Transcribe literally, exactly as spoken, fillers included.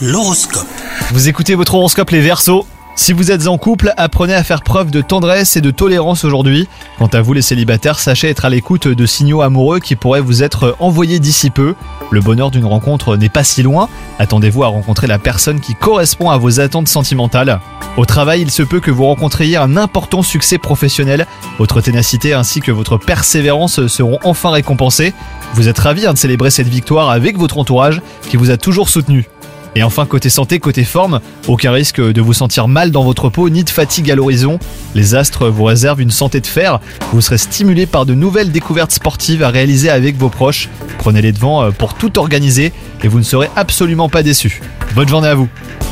L'horoscope. Vous écoutez votre horoscope les Verseaux. Si vous êtes en couple, apprenez à faire preuve de tendresse et de tolérance aujourd'hui. Quant à vous les célibataires, sachez être à l'écoute de signaux amoureux qui pourraient vous être envoyés d'ici peu. Le bonheur d'une rencontre n'est pas si loin. Attendez-vous à rencontrer la personne qui correspond à vos attentes sentimentales. Au travail, il se peut que vous rencontriez un important succès professionnel. Votre ténacité ainsi que votre persévérance seront enfin récompensées. Vous êtes ravis hein, de célébrer cette victoire avec votre entourage qui vous a toujours soutenu. Et enfin, côté santé, côté forme, aucun risque de vous sentir mal dans votre peau ni de fatigue à l'horizon. Les astres vous réservent une santé de fer. Vous serez stimulé par de nouvelles découvertes sportives à réaliser avec vos proches. Prenez les devants pour tout organiser et vous ne serez absolument pas déçus. Bonne journée à vous.